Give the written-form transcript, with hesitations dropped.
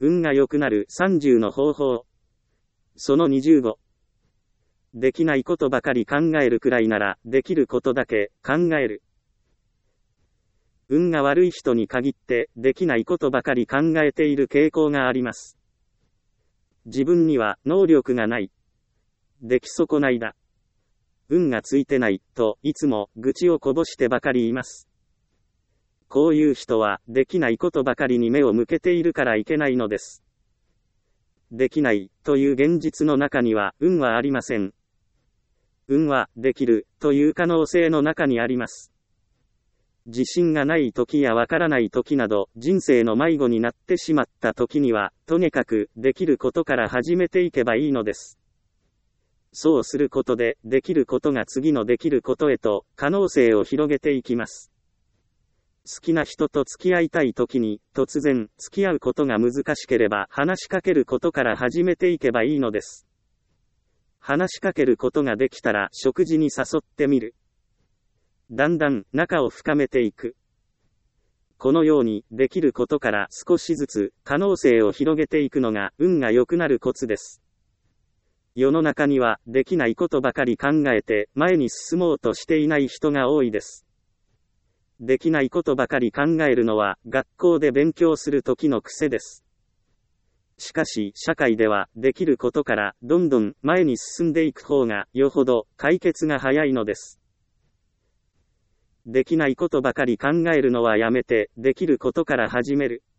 運が良くなる30の方法。その25。できないことばかり考えるくらいなら、できることだけ考える。運が悪い人に限って、できないことばかり考えている傾向があります。自分には能力がない。出来損ないだ。運がついてない、といつも愚痴をこぼしてばかりいます。こういう人は、できないことばかりに目を向けているからいけないのです。できない、という現実の中には、運はありません。運は、できる、という可能性の中にあります。自信がない時やわからない時など、人生の迷子になってしまった時には、とにかく、できることから始めていけばいいのです。そうすることで、できることが次のできることへと、可能性を広げていきます。好きな人と付き合いたい時に、突然、付き合うことが難しければ、話しかけることから始めていけばいいのです。話しかけることができたら、食事に誘ってみる。だんだん、仲を深めていく。このように、できることから少しずつ、可能性を広げていくのが、運が良くなるコツです。世の中には、できないことばかり考えて、前に進もうとしていない人が多いです。できないことばかり考えるのは、学校で勉強する時の癖です。しかし、社会では、できることから、どんどん前に進んでいく方が、よほど、解決が早いのです。できないことばかり考えるのはやめて、できることから始める。